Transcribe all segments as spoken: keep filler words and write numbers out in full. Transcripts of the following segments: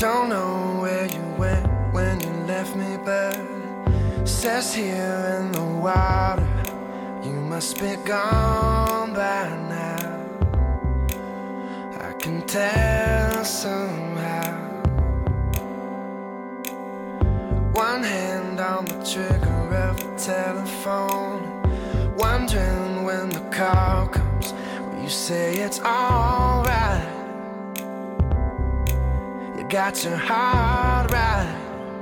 Don't know where you went when you left me, but it says here in the water you must be gone by now. I can tell somehow. One hand on the trigger of the telephone, wondering when the call comes. Will you say it's alright? You got your heart right.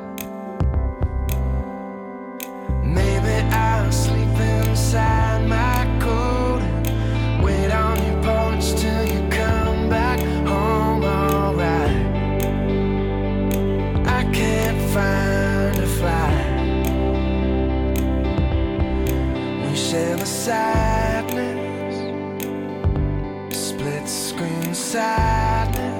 Maybe I'll sleep inside my coat and wait on your porch till you come back home. Alright, I can't find a flight. We share the sadness, split screen sadness.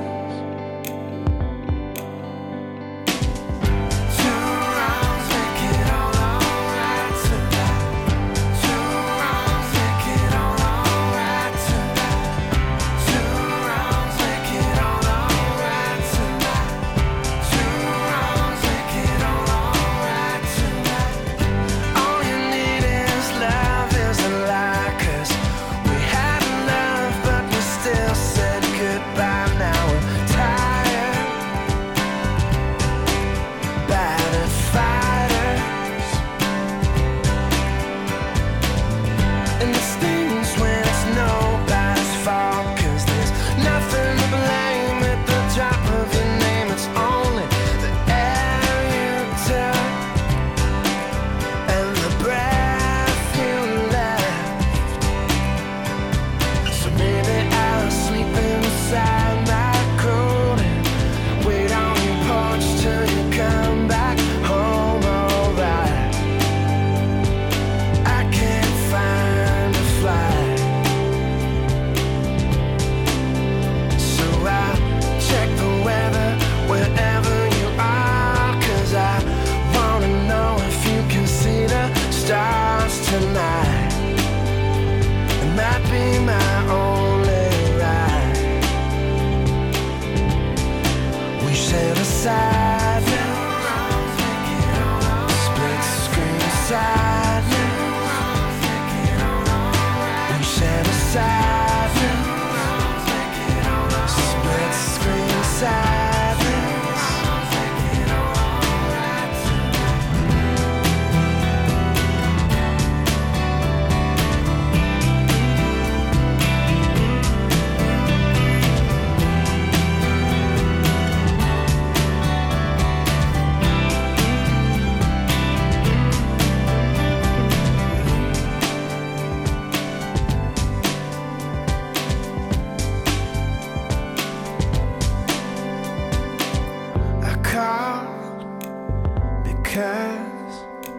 Because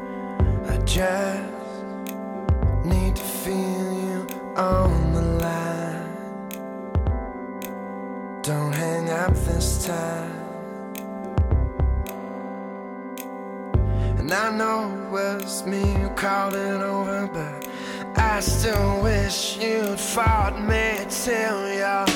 I just need to feel you on the line. Don't hang up this time. And I know it was me who called it over, but I still wish you'd fought me till you're